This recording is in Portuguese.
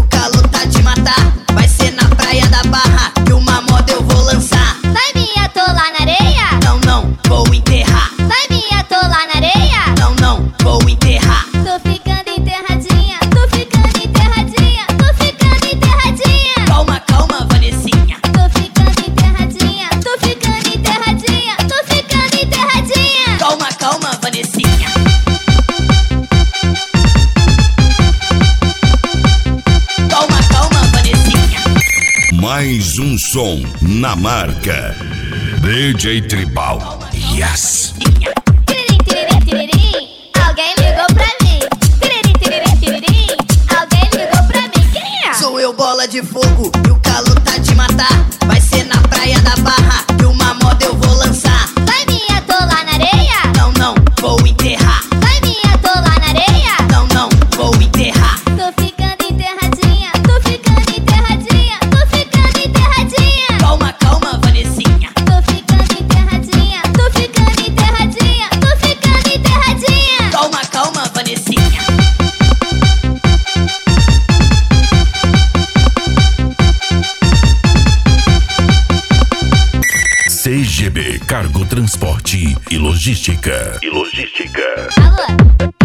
o calor tá de matar. Vai ser na praia da Barra que uma moda eu vou lançar. Vai me atolar na areia? Não, não, vou enterrar. Vai me atolar na areia? Não, não, vou enterrar. Tô ficando enterradinha, tô ficando enterradinha, tô ficando enterradinha. Calma, calma, Vanessinha. Tô ficando enterradinha, tô ficando enterradinha, tô ficando enterradinha. Calma, calma, Vanessinha. Calma, calma, Vanessinha. Mais um som na marca DJ Tribal. Yes! Tiririm, tiririm, tiririm, alguém ligou pra mim. Tiririm, tiririm, tiririm, alguém ligou pra mim. Quem é? Sou eu, bola de fogo, e o calor tá de matar. Vai ser na praia da Barra que uma moda eu vou lançar. Vai me atolar na areia? Não, não, vou enterrar. Vai me atolar na areia? Não, não, vou enterrar. Tô ficando enterradinha, tô ficando enterradinha, tô ficando enterradinha. Calma, calma, Vanessinha. Tô ficando enterradinha, tô ficando enterradinha, tô ficando enterradinha. Calma, calma, Vanessinha. CGB Cargo Transporte e Logística. Alô?